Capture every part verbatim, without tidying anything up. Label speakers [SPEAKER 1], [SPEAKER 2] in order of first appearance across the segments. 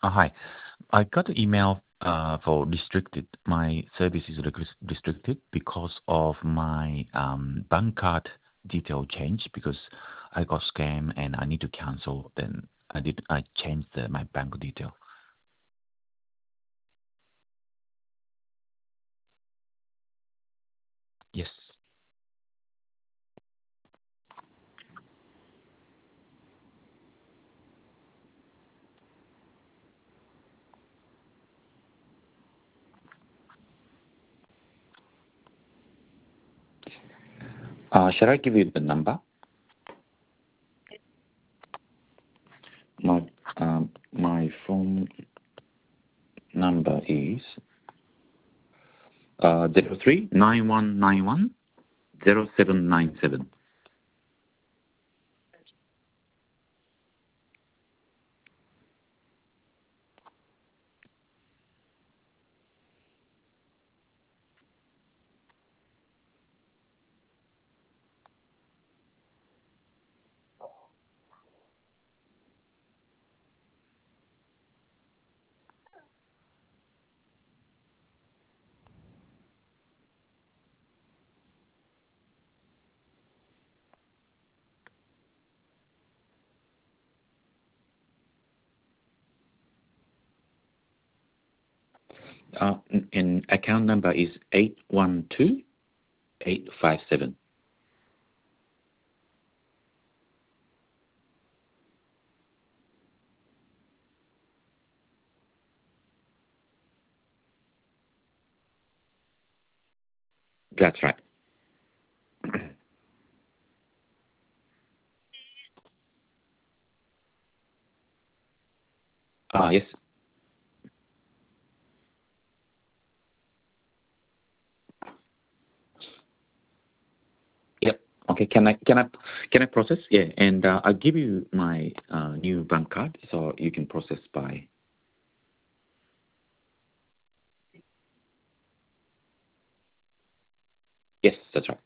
[SPEAKER 1] Uh, hi. I got an email uh, for restricted. My service is res- restricted because of my um, bank card detail change because I got scammed and I need to cancel. Then I did. I changed the, my bank detail. Yes. Uh, shall I give you the number? My um, my phone number is uh zero three nine one nine one zero seven nine seven. Uh, and account number is eight one two eight five seven. That's right. Ah, yes. Yep. Okay. Can I can I can I process? Yeah, and uh, I'll give you my uh, new bank card so you can process by. Yes, that's right.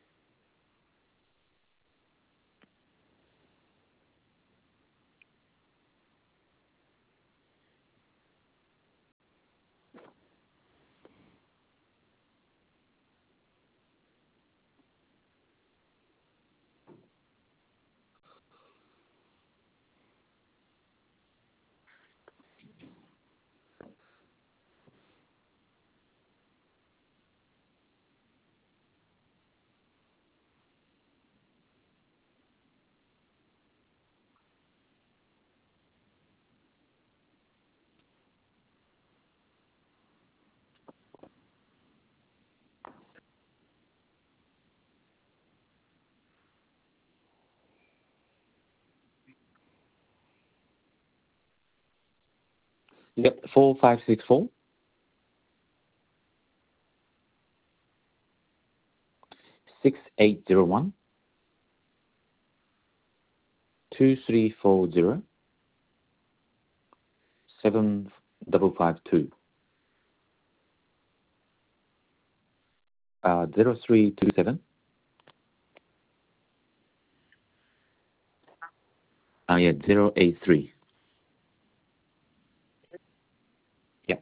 [SPEAKER 1] Yep. Four five six four six eight zero one two three four zero seven double five two. Uh, zero three two seven. Uh, yeah, zero eight three. Yep.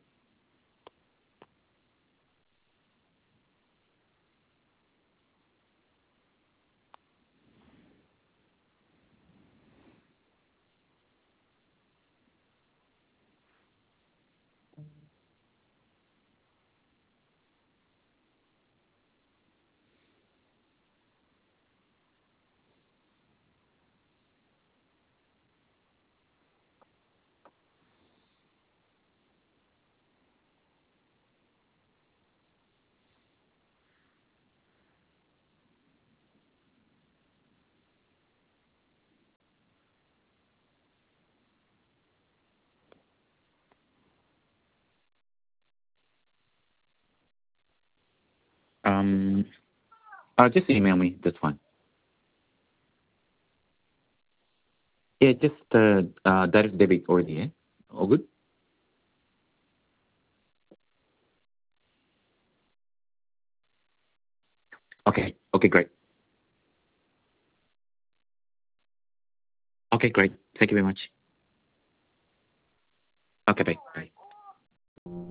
[SPEAKER 1] Um, uh, just email me. That's fine. Yeah, just uh, uh, direct debit already. Yeah. All good. Okay. Okay. Great. Okay. Great. Thank you very much. Okay, bye. Bye.